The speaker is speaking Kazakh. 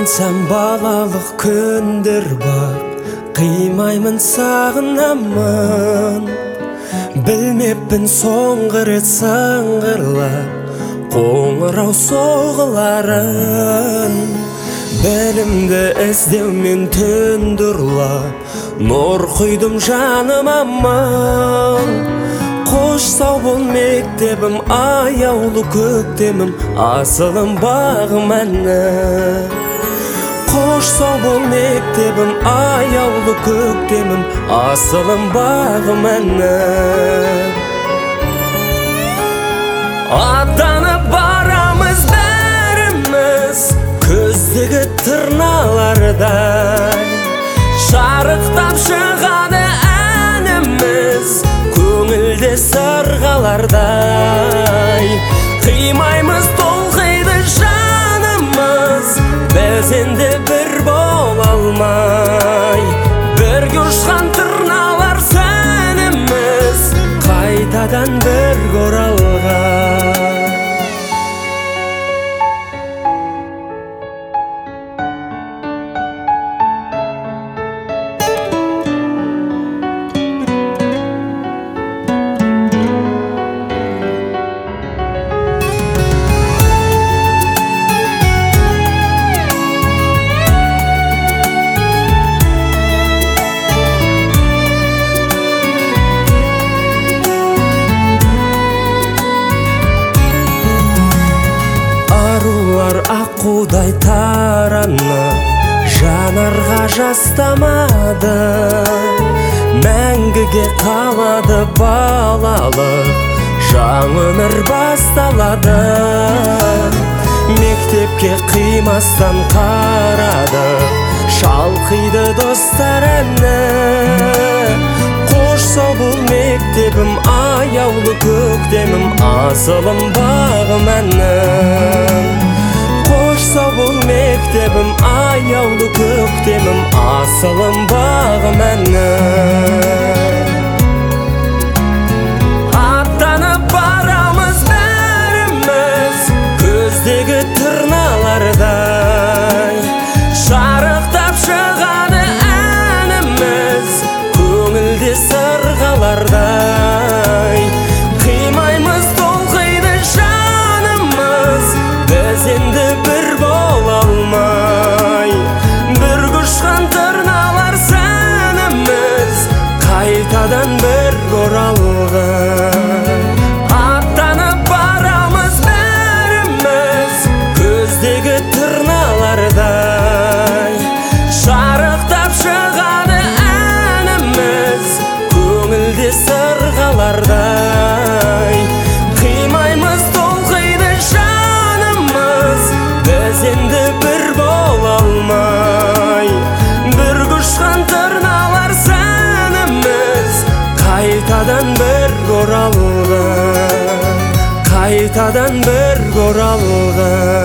Ойлансам балалық күндер бақ, қимаймын сағынамын. Білмеппін соңғы рет сыңғырлап қоңырау соғыларын. Білімді іздеумен түн ұрлап, нұр құйдым жанымамын. Қош сау бол мектебім, аяулы көктемім, асылым бағым әні. Қош сау бол мектебім, аяулы көктемім, асылым бағым әні. Аттанып барамыз бәріміз, көздегі тырналардай. Шарықтап шығады әніміз, көңілде сырғалардай. Қимаймыз толқиды жанымыз, біз енді бір бола алмай. Бірге ұшқан тырналар сәніміз, қайтадан бір оралған. Аққудай таранып, жанарға жастамады. Мәңгіге қалады балалық, жаңа өмір басталады. Мектепке қимастан қарады, шалқиды достар әні. Қош сау бол мектебім, аяулы көктемім, асылым бағым әні. Қош сау бол мектебім, аяулы көктемім, асылым бағым әні. Аттанып барамыз бәріміз, көздегі тырналардай. Шарықтап шығады әніміз, көңілде сырғалардай. Қимаймыз толқиды жанымыз, біз енді бір бола алмай. Бір құшқан тырналар сәніміз, қайтадан бір оралған. Аттанып барамыз бәріміз, көздегі тырналардай. Шарықтап шығады әніміз, көңілде сырғалардай. Қимаймыз толқиды жанымыз, біз енді бір бола алмай. Бір құшқан тырналар сәніміз, қайтадан бір оралған. Қайтадан бір оралған.